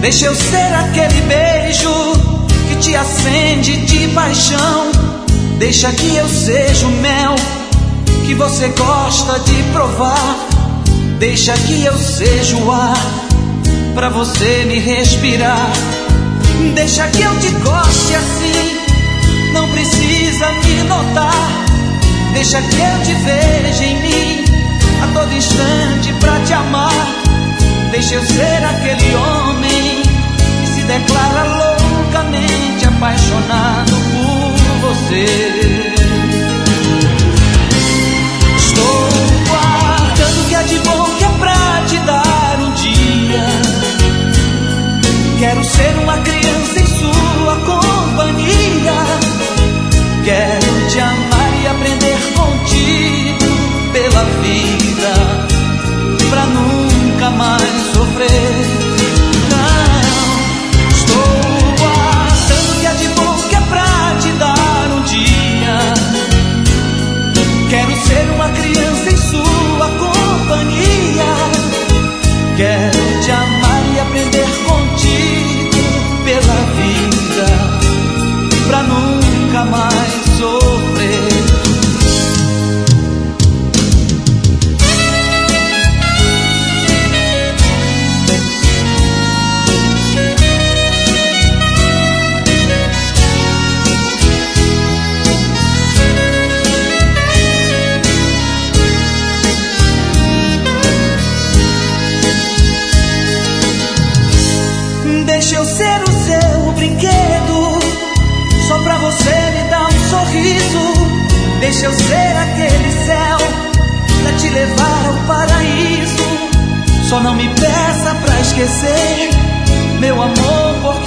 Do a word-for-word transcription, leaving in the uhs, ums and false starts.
Deixa eu ser aquele beijo que te acende de paixão. Deixa que eu seja o mel que você gosta de provar. Deixa que eu seja o ar pra você me respirar. Deixa que eu te goste assim, não precisa me notar. Deixa que eu te veja em mim a todo instante pra te amar. Deixa eu ser aquele homem que se declara loucamente apaixonado por você. Estou guardando o que é de bom, que é pra te dar um dia. Quero ser uma criança em sua companhia. Quero te amar e aprender contigo pela vida, pra nunca mais sofrer. Não, estou guardando o que é de bom, que é pra te dar um dia. Quero ser uma criança em sua companhia. Quero te amar e aprender contigo pela vida, pra nunca mais sofrer. Deixa eu ser o seu brinquedo, só pra você me dar um sorriso. Deixa eu ser aquele céu pra te levar ao paraíso. Só não me peça pra esquecer, meu amor, porque